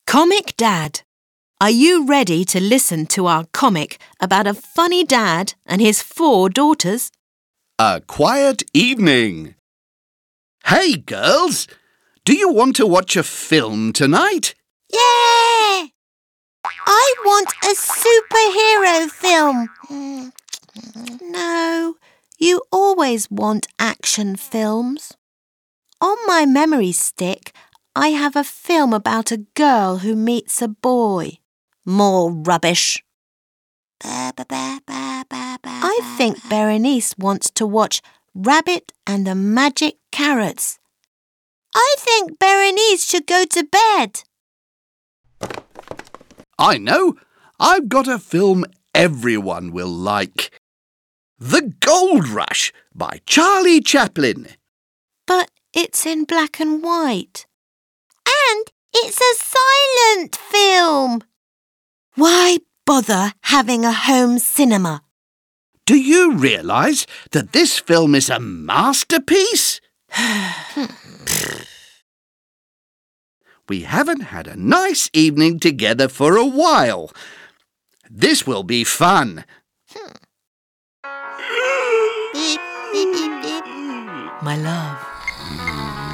Comic Dad. Are you ready to listen to our comic about a funny dad and his 4 daughters? A quiet evening. Hey, girls! Do you want to watch a film tonight? Yeah! I want a superhero film. No, you always want action films. On my memory stick, I have a film about a girl who meets a boy. More rubbish. I think Berenice wants to watch Rabbit and the Magic Carrots. I think Berenice should go to bed. I know! I've got a film everyone will like. The Gold Rush by Charlie Chaplin. But it's in black and white. And it's a silent film. Why bother having a home cinema? Do you realise that this film is a masterpiece? We haven't had a nice evening together for a while. This will be fun. Beep, beep, beep, beep. My love.